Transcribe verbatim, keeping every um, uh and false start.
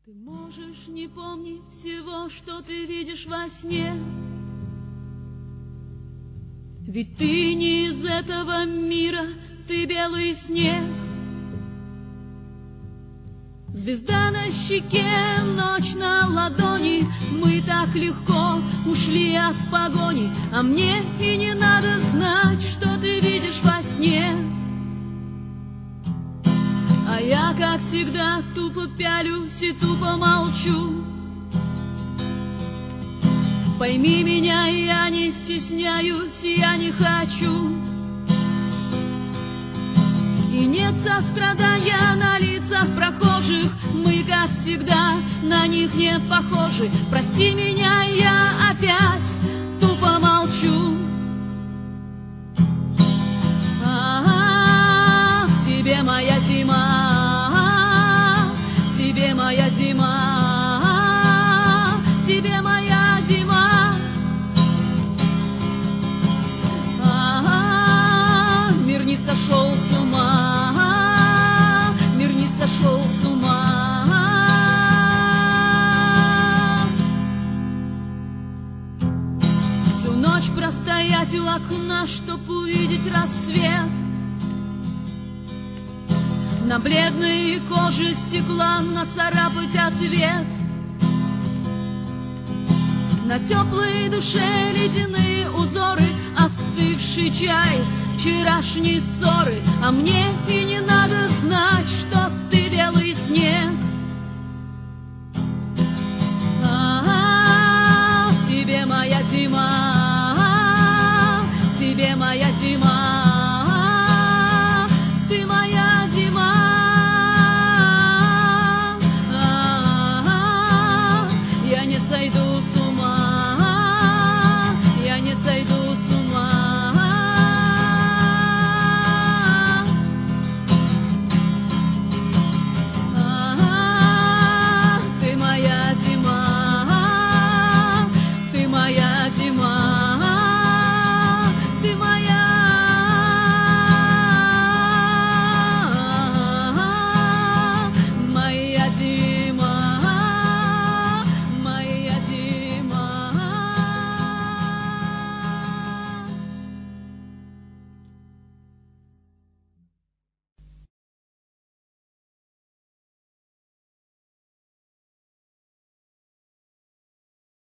Ты можешь не помнить всего, что ты видишь во сне, ведь ты не из этого мира, ты белый снег. Звезда на щеке, ночь на ладони, мы так легко ушли от погони, а мне и не надо знать, что ты видишь во сне. А я, как всегда, тупо пялюсь и тупо молчу. Пойми меня, я не стесняюсь, я не хочу. И нет сострадания на лицах прохожих, мы, как всегда, на них не похожи. Прости меня, я опять тупо молчу. А-а-а, тебе моя зима, тебе моя зима, тебе моя зима. А-а-а, мир не сошел с ума, мир не сошел с ума. Всю ночь простоять у окна, чтоб увидеть рассвет. На бледной коже стекла нацарапать ответ. На теплой душе ледяные узоры, остывший чай, вчерашние ссоры. А мне и не надо знать, что ты белый снег.